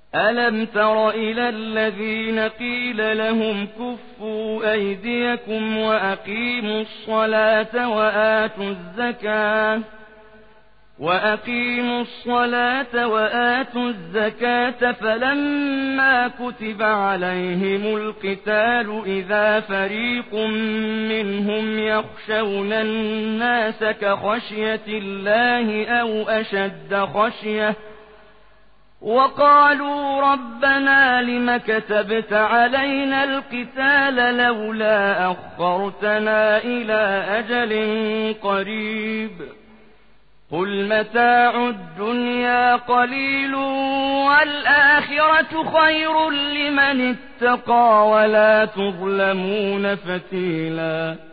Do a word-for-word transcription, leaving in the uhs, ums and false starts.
ألم تر إلى الذين قيل لهم كفوا أيديكم وأقيموا الصلاة وآتوا الزكاة وأقيموا الصلاة وآتوا الزكاة فلما كتب عليهم القتال إذا فريق منهم يخشون الناس كخشية الله أو أشد خشية وقالوا ربنا لم كتبت علينا القتال لولا أخرتنا إلى أجل قريب قل متاع الدنيا قليل والآخرة خير لمن اتقى ولا تظلمون فتيلا